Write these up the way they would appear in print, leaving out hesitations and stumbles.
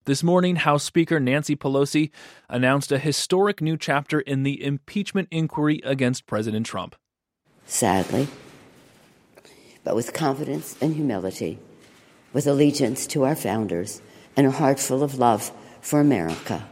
This morning, House Speaker Nancy Pelosi announced a historic new chapter in the impeachment inquiry against President Trump. Sadly, but with confidence and humility, with allegiance to our founders and a heart full of love for America,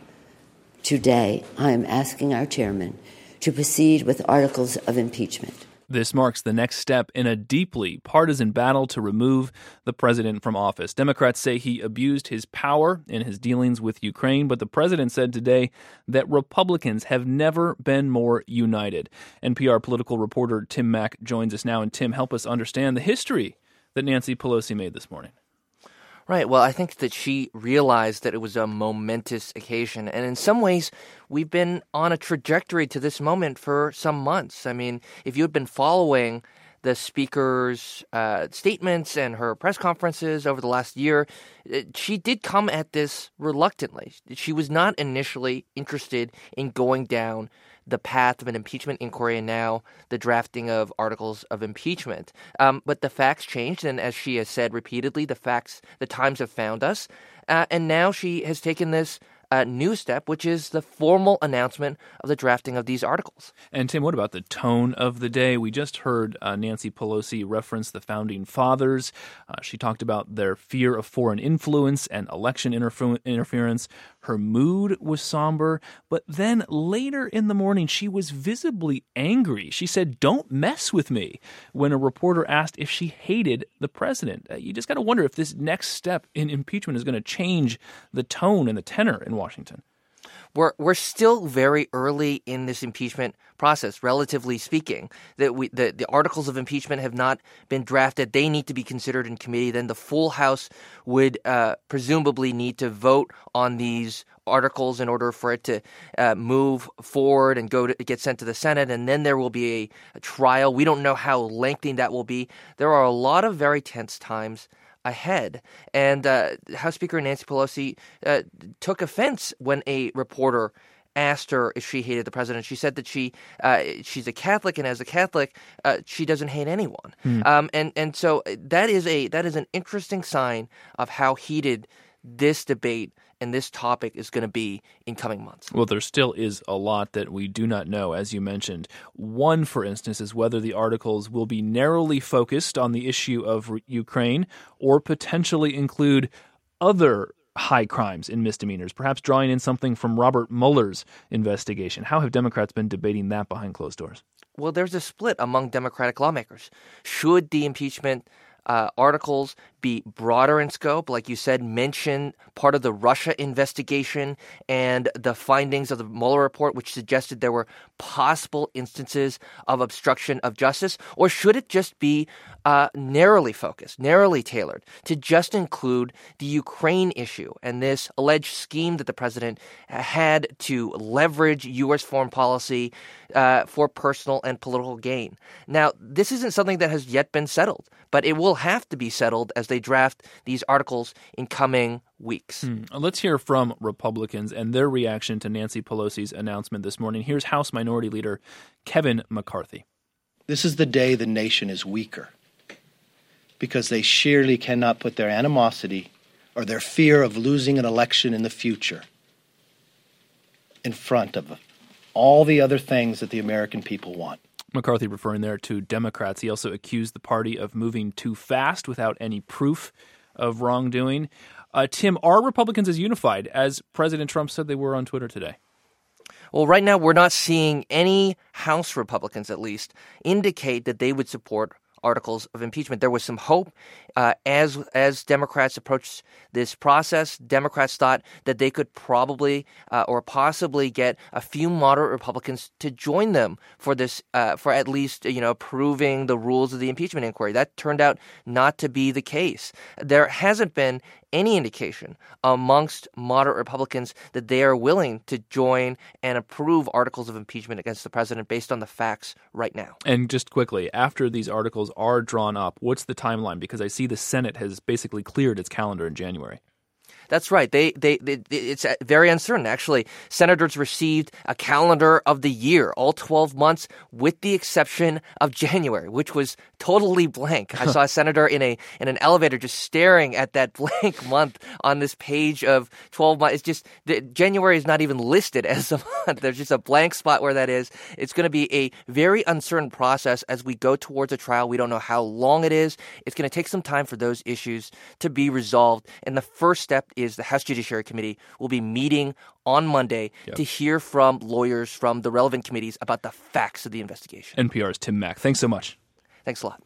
today I am asking our chairman to proceed with articles of impeachment. This marks the next step in a deeply partisan battle to remove the president from office. Democrats say he abused his power in his dealings with Ukraine, but the president said today that Republicans have never been more united. NPR political reporter Tim Mack joins us now. And Tim, help us understand the history that Nancy Pelosi made this morning. Right. Well, I think that she realized that it was a momentous occasion. And in some ways, we've been on a trajectory to this moment for some months. I mean, if you had been following the speaker's statements and her press conferences over the last year, she did come at this reluctantly. She was not initially interested in going down the path of an impeachment inquiry and now the drafting of articles of impeachment. But the facts changed, and as she has said repeatedly, the times have found us. And now she has taken this new step, which is the formal announcement of the drafting of these articles. And Tim, what about the tone of the day? We just heard Nancy Pelosi reference the founding fathers. She talked about their fear of foreign influence and election interference. Her mood was somber, but then later in the morning, she was visibly angry. She said, "Don't mess with me," when a reporter asked if she hated the president. You just got to wonder if this next step in impeachment is going to change the tone and the tenor in Washington. We're still very early in this impeachment process, relatively speaking. The articles of impeachment have not been drafted. They need to be considered in committee. Then the full House would presumably need to vote on these articles in order for it to move forward and get sent to the Senate. And then there will be a trial. We don't know how lengthy that will be. There are a lot of very tense times ahead. And House Speaker Nancy Pelosi took offense when a reporter asked her if she hated the president. She said that she's a Catholic, and as a Catholic, she doesn't hate anyone. And so that is an interesting sign of how heated this debate and this topic is going to be in coming months. Well, there still is a lot that we do not know, as you mentioned. One, for instance, is whether the articles will be narrowly focused on the issue of Ukraine or potentially include other high crimes and misdemeanors, perhaps drawing in something from Robert Mueller's investigation. How have Democrats been debating that behind closed doors? Well, there's a split among Democratic lawmakers. Should the impeachment articles be broader in scope, like you said, mention part of the Russia investigation and the findings of the Mueller report, which suggested there were possible instances of obstruction of justice? Or should it just be narrowly focused, narrowly tailored to just include the Ukraine issue and this alleged scheme that the president had to leverage U.S. foreign policy for personal and political gain? Now, this isn't something that has yet been settled, but it will have to be settled as they draft these articles in coming weeks. Let's hear from Republicans and their reaction to Nancy Pelosi's announcement this morning. Here's House Minority Leader Kevin McCarthy. This is the day the nation is weaker because they surely cannot put their animosity or their fear of losing an election in the future in front of all the other things that the American people want. McCarthy referring there to Democrats. He also accused the party of moving too fast without any proof of wrongdoing. Tim, are Republicans as unified as President Trump said they were on Twitter today? Well, right now we're not seeing any House Republicans, at least, indicate that they would support articles of impeachment. There was some hope as Democrats approached this process. Democrats thought that they could probably or possibly get a few moderate Republicans to join them for this, for at least approving the rules of the impeachment inquiry. That turned out not to be the case. There hasn't been any indication amongst moderate Republicans that they are willing to join and approve articles of impeachment against the president based on the facts right now. And just quickly, after these articles are drawn up, what's the timeline? Because I see the Senate has basically cleared its calendar in January. That's right. It's very uncertain. Actually, senators received a calendar of the year, all 12 months, with the exception of January, which was totally blank. I saw a senator in an elevator just staring at that blank month on this page of 12 months. It's just January is not even listed as a month. There's just a blank spot where that is. It's going to be a very uncertain process as we go towards a trial. We don't know how long it is. It's going to take some time for those issues to be resolved. And the first step is the House Judiciary Committee will be meeting on Monday to hear from lawyers from the relevant committees about the facts of the investigation. NPR's Tim Mak. Thanks so much. Thanks a lot.